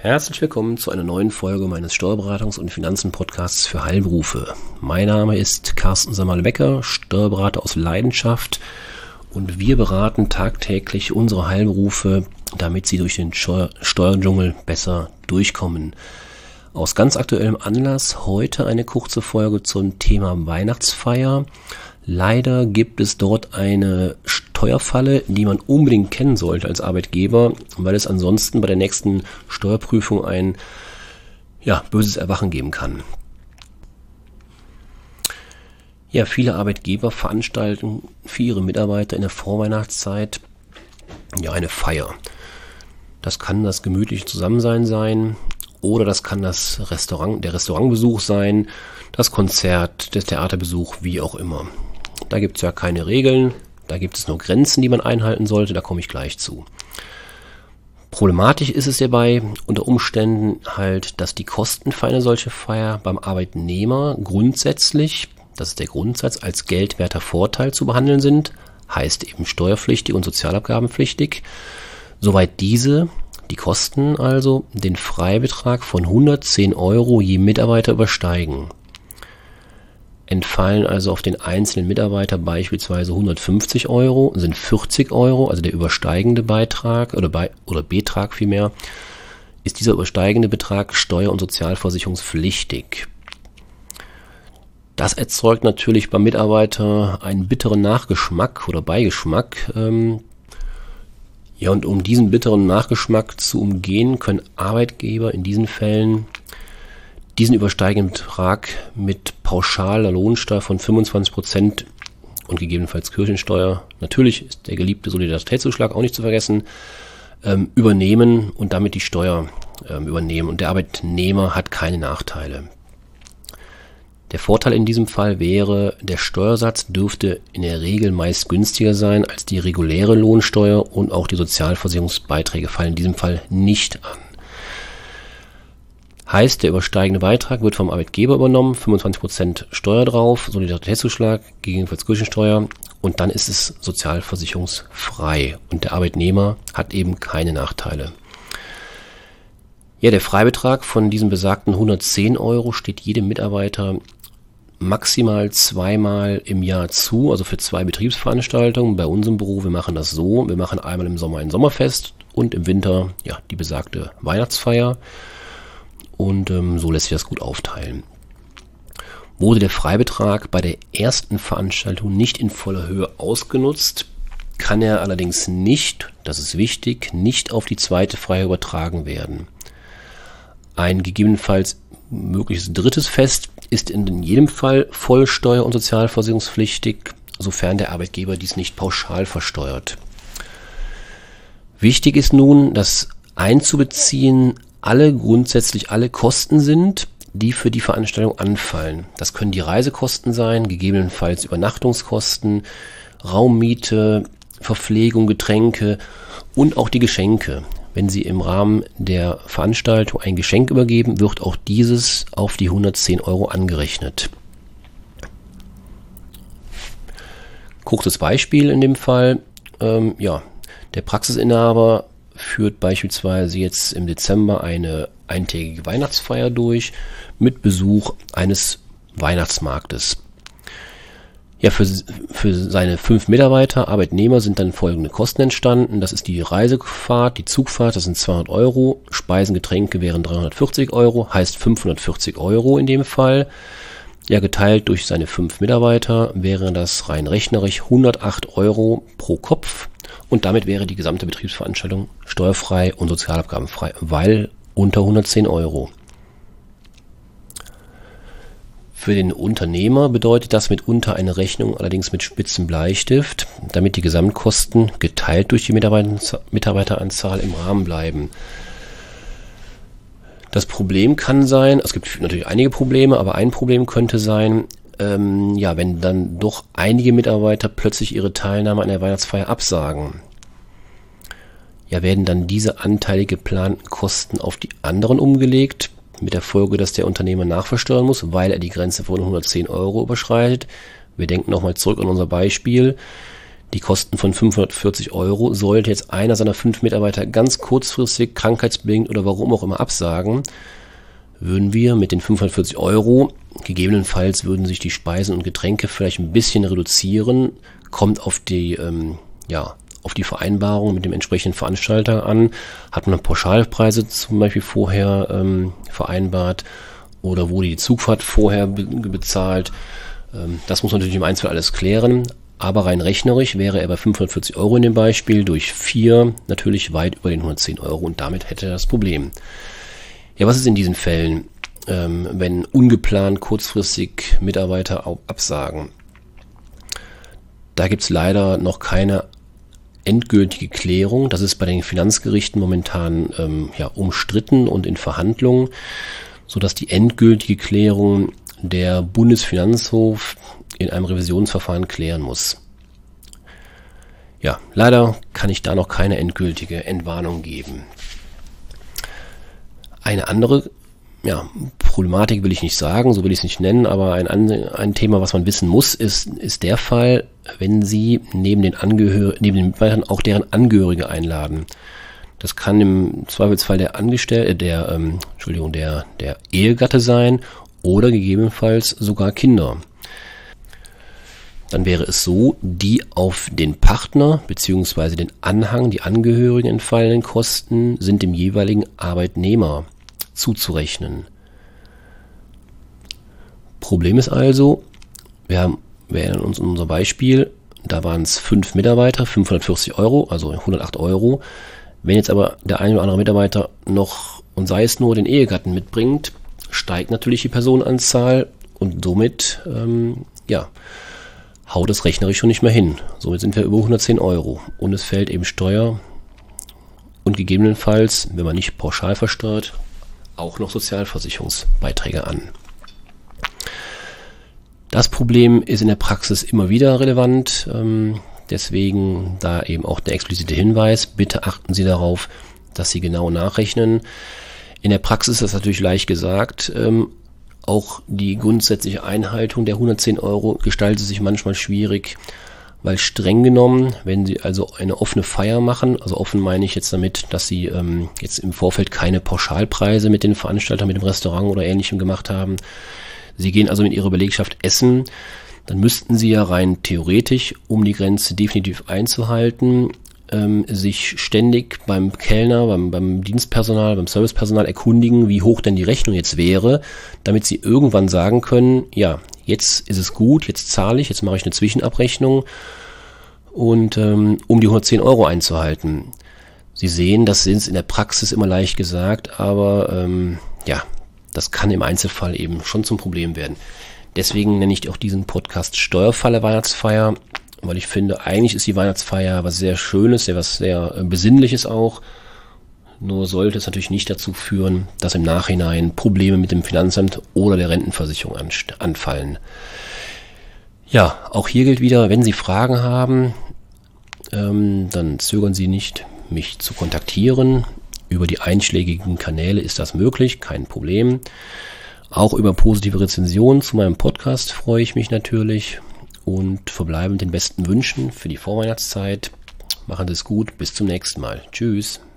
Herzlich willkommen zu einer neuen Folge meines Steuerberatungs- und Finanzen-Podcasts für Heilberufe. Mein Name ist Carsten Samerl-Becker, Steuerberater aus Leidenschaft, und wir beraten tagtäglich unsere Heilberufe, damit sie durch den Steuerdschungel besser durchkommen. Aus ganz aktuellem Anlass heute eine kurze Folge zum Thema Weihnachtsfeier. Leider gibt es dort eine Steuerfalle, die man unbedingt kennen sollte als Arbeitgeber, weil es ansonsten bei der nächsten Steuerprüfung ein böses Erwachen geben kann. Ja, viele Arbeitgeber veranstalten für ihre Mitarbeiter in der Vorweihnachtszeit eine Feier. Das kann das gemütliche Zusammensein sein oder das kann der Restaurantbesuch sein, das Konzert, der Theaterbesuch, wie auch immer. Da gibt es ja keine Regeln, da gibt es nur Grenzen, die man einhalten sollte, da komme ich gleich zu. Problematisch ist es hierbei unter Umständen halt, dass die Kosten für eine solche Feier beim Arbeitnehmer grundsätzlich, das ist der Grundsatz, als geldwerter Vorteil zu behandeln sind, heißt eben steuerpflichtig und sozialabgabenpflichtig, soweit die Kosten also den Freibetrag von 110 € je Mitarbeiter übersteigen. Entfallen also auf den einzelnen Mitarbeiter beispielsweise 150 €, sind 40 €, also der übersteigende Beitrag oder Betrag vielmehr, ist dieser übersteigende Betrag steuer- und sozialversicherungspflichtig. Das erzeugt natürlich beim Mitarbeiter einen bitteren Nachgeschmack oder Beigeschmack. Und um diesen bitteren Nachgeschmack zu umgehen, können Arbeitgeber in diesen Fällen diesen übersteigenden Betrag mit pauschaler Lohnsteuer von 25% und gegebenenfalls Kirchensteuer, natürlich ist der geliebte Solidaritätszuschlag auch nicht zu vergessen, übernehmen und damit die Steuer übernehmen. Und der Arbeitnehmer hat keine Nachteile. Der Vorteil in diesem Fall wäre, der Steuersatz dürfte in der Regel meist günstiger sein als die reguläre Lohnsteuer und auch die Sozialversicherungsbeiträge fallen in diesem Fall nicht an. Heißt, der übersteigende Beitrag wird vom Arbeitgeber übernommen, 25% Steuer drauf, Solidaritätszuschlag, gegebenenfalls Kirchensteuer, und dann ist es sozialversicherungsfrei und der Arbeitnehmer hat eben keine Nachteile. Ja, der Freibetrag von diesen besagten 110 € steht jedem Mitarbeiter maximal zweimal im Jahr zu, also für 2 Betriebsveranstaltungen. Bei unserem Büro, wir machen das so, wir machen einmal im Sommer ein Sommerfest und im Winter die besagte Weihnachtsfeier. Und so lässt sich das gut aufteilen. Wurde der Freibetrag bei der ersten Veranstaltung nicht in voller Höhe ausgenutzt, kann er allerdings nicht, das ist wichtig, nicht auf die zweite Feier übertragen werden. Ein gegebenenfalls mögliches drittes Fest ist in jedem Fall voll steuer- und sozialversicherungspflichtig, sofern der Arbeitgeber dies nicht pauschal versteuert. Wichtig ist nun, dass einzubeziehen grundsätzlich alle Kosten sind, die für die Veranstaltung anfallen. Das können die Reisekosten sein, gegebenenfalls Übernachtungskosten, Raummiete, Verpflegung, Getränke und auch die Geschenke. Wenn Sie im Rahmen der Veranstaltung ein Geschenk übergeben, wird auch dieses auf die 110 € angerechnet. Kurzes Beispiel in dem Fall. Der Praxisinhaber führt beispielsweise jetzt im Dezember eine eintägige Weihnachtsfeier durch mit Besuch eines Weihnachtsmarktes. Ja, für seine 5 Mitarbeiter, Arbeitnehmer sind dann folgende Kosten entstanden. Das ist die Reisefahrt, die Zugfahrt, das sind 200 €, Speisen, Getränke wären 340 €, heißt 540 € in dem Fall. Ja, geteilt durch seine 5 Mitarbeiter wäre das rein rechnerisch 108 € pro Kopf. Und damit wäre die gesamte Betriebsveranstaltung steuerfrei und sozialabgabenfrei, weil unter 110 €. Für den Unternehmer bedeutet das mitunter eine Rechnung allerdings mit spitzem Bleistift, damit die Gesamtkosten geteilt durch die Mitarbeiteranzahl im Rahmen bleiben. Das Problem kann sein, es gibt natürlich einige Probleme, aber ein Problem könnte sein, wenn dann doch einige Mitarbeiter plötzlich ihre Teilnahme an der Weihnachtsfeier absagen. Ja, werden dann diese anteilig geplanten Kosten auf die anderen umgelegt, mit der Folge, dass der Unternehmer nachversteuern muss, weil er die Grenze von 110 € überschreitet. Wir denken nochmal zurück an unser Beispiel. die Kosten von 540 €, sollte jetzt einer seiner 5 Mitarbeiter ganz kurzfristig, krankheitsbedingt oder warum auch immer absagen, würden wir mit den 540 €, gegebenenfalls würden sich die Speisen und Getränke vielleicht ein bisschen reduzieren, kommt auf die Vereinbarung mit dem entsprechenden Veranstalter an. Hat man Pauschalpreise zum Beispiel vorher vereinbart oder wurde die Zugfahrt vorher bezahlt? Das muss man natürlich im Einzelfall alles klären. Aber rein rechnerisch wäre er bei 540 € in dem Beispiel durch 4 natürlich weit über den 110 € und damit hätte er das Problem. Ja, was ist in diesen Fällen, wenn ungeplant kurzfristig Mitarbeiter absagen? Da gibt es leider noch keine endgültige Klärung. Das ist bei den Finanzgerichten momentan umstritten und in Verhandlungen, sodass die endgültige Klärung der Bundesfinanzhof in einem Revisionsverfahren klären muss. Ja, leider kann ich da noch keine endgültige Entwarnung geben. Eine andere Problematik will ich nicht sagen, so will ich es nicht nennen, aber ein Thema, was man wissen muss, ist der Fall, wenn Sie neben den Mitarbeitern auch deren Angehörige einladen. Das kann im Zweifelsfall der Ehegatte sein oder gegebenenfalls sogar Kinder. Dann wäre es so, die auf den Partner bzw. den Anhang, die Angehörigen entfallenden Kosten sind dem jeweiligen Arbeitnehmer zuzurechnen. Problem ist also, wir erinnern uns an unser Beispiel, da waren es 5 Mitarbeiter, 540 €, also 108 €. Wenn jetzt aber der eine oder andere Mitarbeiter noch, und sei es nur den Ehegatten mitbringt, steigt natürlich die Personenanzahl und somit haut es rechnerisch schon nicht mehr hin. Somit sind wir über 110 € und es fällt eben Steuer und gegebenenfalls, wenn man nicht pauschal versteuert, auch noch Sozialversicherungsbeiträge an. Das Problem ist in der Praxis immer wieder relevant, deswegen da eben auch der explizite Hinweis, bitte achten Sie darauf, dass Sie genau nachrechnen. In der Praxis ist das natürlich leicht gesagt, auch die grundsätzliche Einhaltung der 110 € gestaltet sich manchmal schwierig, weil streng genommen, wenn Sie also eine offene Feier machen, also offen meine ich jetzt damit, dass Sie jetzt im Vorfeld keine Pauschalpreise mit den Veranstaltern, mit dem Restaurant oder Ähnlichem gemacht haben, Sie gehen also mit Ihrer Belegschaft essen, dann müssten Sie ja rein theoretisch, um die Grenze definitiv einzuhalten, sich ständig beim Kellner, beim Dienstpersonal, beim Servicepersonal erkundigen, wie hoch denn die Rechnung jetzt wäre, damit Sie irgendwann sagen können, ja, jetzt ist es gut, jetzt zahle ich, jetzt mache ich eine Zwischenabrechnung und um die 110 € einzuhalten. Sie sehen, das ist in der Praxis immer leicht gesagt, aber das kann im Einzelfall eben schon zum Problem werden. Deswegen nenne ich auch diesen Podcast Steuerfalle Weihnachtsfeier, weil ich finde, eigentlich ist die Weihnachtsfeier was sehr Schönes, was sehr Besinnliches auch. Nur sollte es natürlich nicht dazu führen, dass im Nachhinein Probleme mit dem Finanzamt oder der Rentenversicherung anfallen. Ja, auch hier gilt wieder, wenn Sie Fragen haben, dann zögern Sie nicht, mich zu kontaktieren. Über die einschlägigen Kanäle ist das möglich, kein Problem. Auch über positive Rezensionen zu meinem Podcast freue ich mich natürlich und verbleibe mit den besten Wünschen für die Vorweihnachtszeit. Machen Sie es gut, bis zum nächsten Mal. Tschüss.